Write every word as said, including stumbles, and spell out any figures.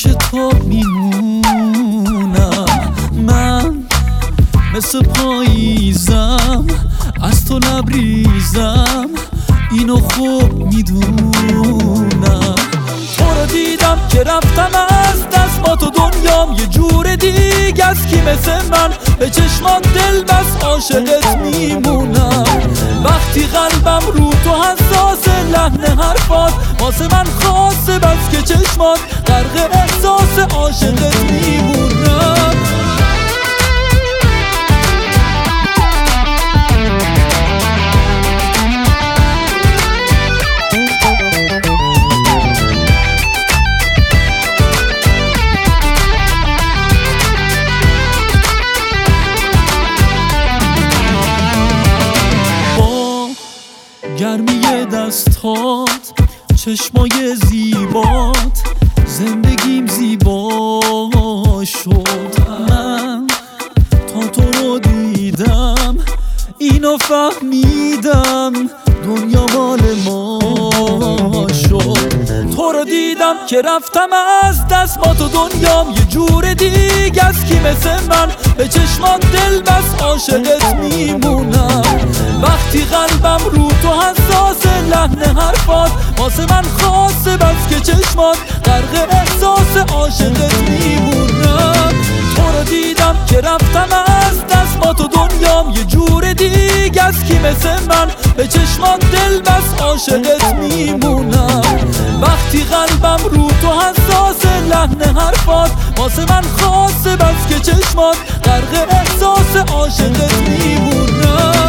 پیش تو میمونم. من مثل پاییزم، از تو لبریزم، اینو خوب میدونم. تو رو دیدم که رفتم از دست، با تو دنیام یه جور دیگه است. کی مثل من به چشمات دل بس عاشقت میمونم. وقتی قلبم رو تو حساسه، لحن حرفات واسه من خاصه، بس که چشمات غرق احساس عاشقت میمونم. گرمی دستات، چشمای زیبات، زندگیم زیبا شد. من تا تو رو دیدم اینو فهمیدم، دنیا مال ما شد. تو رو دیدم که رفتم از دست، با تو دنیام یه جور دیگه است. کی مثل من به چشمات دل بس عاشقت میمونم. وقتی قلبم رو تو حساسه، لحن حرفات واسه من خاصه، بس که چشمات غرق احساس عاشقت میمونم. تو رو دیدم که رفتم از دست، با تو دنیام یه جور دیگه است. کی مثل من به چشمات دل بس عاشقت میمونم. وقتی قلبم رو تو حساسه، لحن حرفات واسه من خاصه، بس که چشمات غرق احساس عاشقت میمونم.